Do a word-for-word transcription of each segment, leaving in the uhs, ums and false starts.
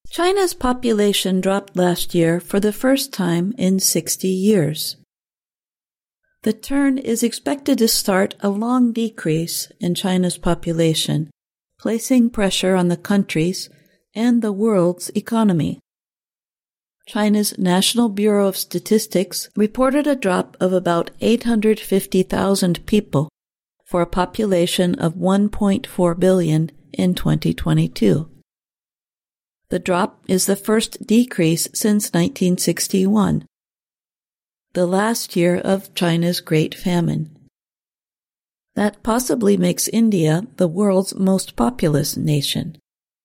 China's population dropped last year for the first time in sixty years. The turn is expected to start a long decrease in China's population, placing pressure on the country's and the world's economy. China's National Bureau of Statistics reported a drop of about eight hundred fifty thousand people for a population of one point four billion in twenty twenty-two. The drop is the first decrease since nineteen sixty-one, the last year of China's Great Famine. That possibly makes India the world's most populous nation.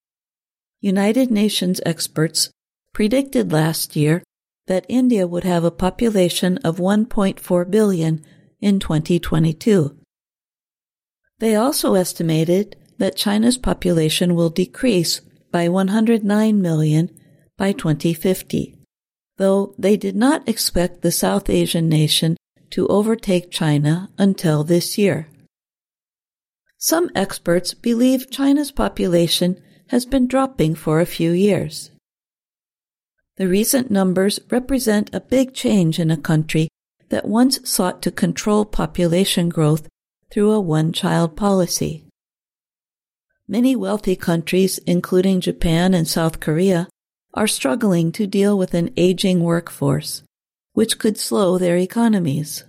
United Nations experts predicted last year that India would have a population of one point four billion in twenty twenty-two. They also estimated that China's population will decrease by one hundred nine million by twenty fifty, though they did not expect the South Asian nation to overtake China until this year. Some experts believe China's population has been dropping for a few years. The recent numbers represent a big change in a country that once sought to control population growth through a one-child policy. Many wealthy countries, including Japan and South Korea, are struggling to deal with an aging workforce, which could slow their economies.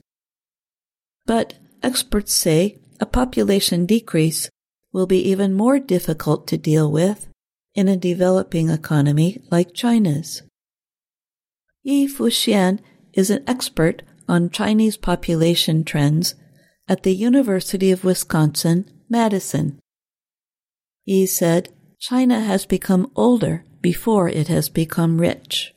But experts say a population decrease will be even more difficult to deal with in a developing economy like China's. Yi Fuxian is an expert on Chinese population trends at the University of Wisconsin, Madison. Yi said, China has become older before it has become rich.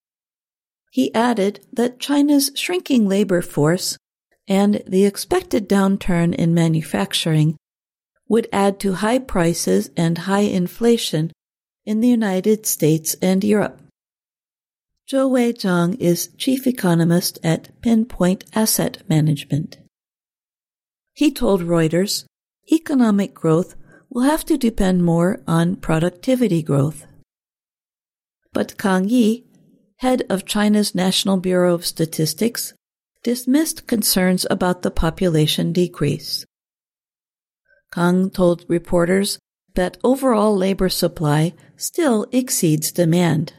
He added that China's shrinking labor force and the expected downturn in manufacturing would add to high prices and high inflation in the United States and Europe. Zhou Weizhang is chief economist at Pinpoint Asset Management. He told Reuters, economic growth will have to depend more on productivity growth. But Kang Yi, head of China's National Bureau of Statistics, dismissed concerns about the population decrease. Kang told reporters that overall labor supply still exceeds demand.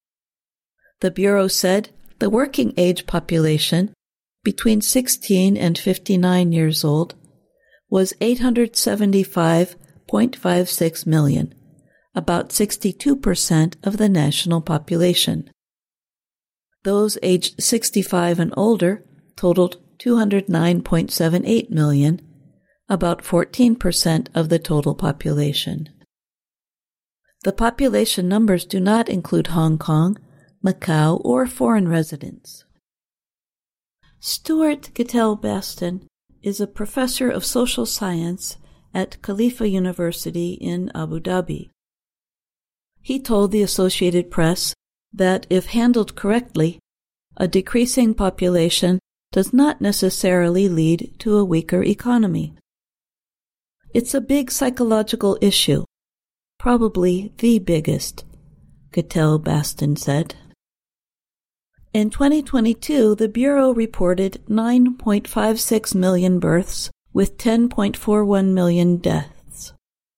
The Bureau said the working age population, between sixteen and fifty-nine years old, was eight hundred seventy-five point five six million, about sixty-two percent of the national population. Those aged sixty-five and older totaled two hundred nine point seven eight million, about fourteen percent of the total population. The population numbers do not include Hong Kong, Macau, or foreign residents. Stuart Gittell-Baston is a professor of social science at Khalifa University in Abu Dhabi. He told the Associated Press that if handled correctly, a decreasing population does not necessarily lead to a weaker economy. It's a big psychological issue, probably the biggest, Gittell-Baston said. In twenty twenty-two, the Bureau reported nine point five six million births with ten point four one million deaths.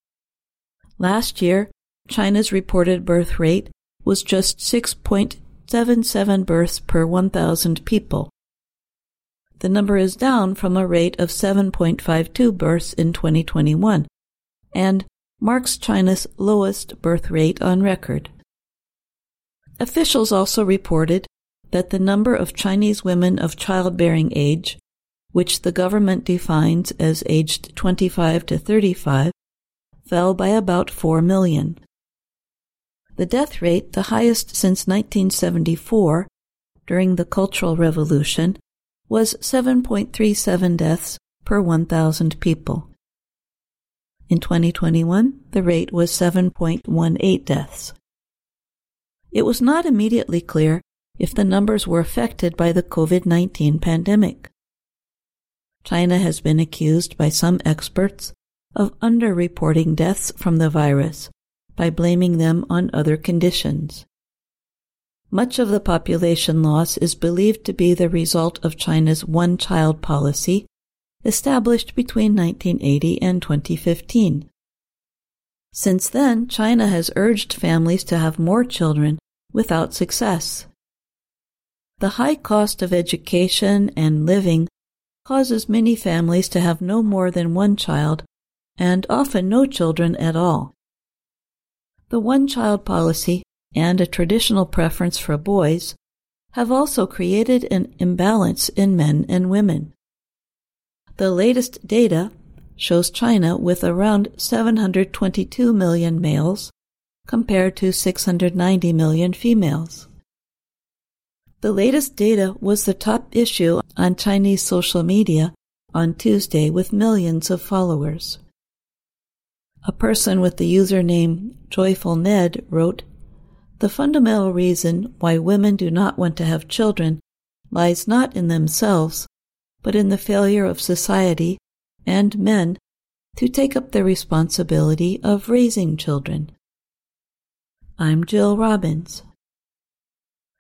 Last year, China's reported birth rate was just six point seven seven births per one thousand people. The number is down from a rate of seven point five two births in twenty twenty-one and marks China's lowest birth rate on record. Officials also reported that the number of Chinese women of childbearing age, which the government defines as aged twenty-five to thirty-five, fell by about four million. The death rate, the highest since nineteen seventy-four, during the Cultural Revolution, was seven point three seven deaths per one thousand people. In twenty twenty-one, the rate was seven point one eight deaths. It was not immediately clear if the numbers were affected by the COVID nineteen pandemic. China has been accused by some experts of underreporting deaths from the virus by blaming them on other conditions. Much of the population loss is believed to be the result of China's one-child policy, established between nineteen eighty and twenty fifteen. Since then, China has urged families to have more children without success. The high cost of education and living causes many families to have no more than one child, and often no children at all. The one-child policy and a traditional preference for boys have also created an imbalance in men and women. The latest data shows China with around seven hundred twenty-two million males compared to six hundred ninety million females. The latest data was the top issue on Chinese social media on Tuesday with millions of followers. A person with the username Joyful Ned wrote, "The fundamental reason why women do not want to have children lies not in themselves, but in the failure of society and men to take up the responsibility of raising children." I'm Jill Robbins.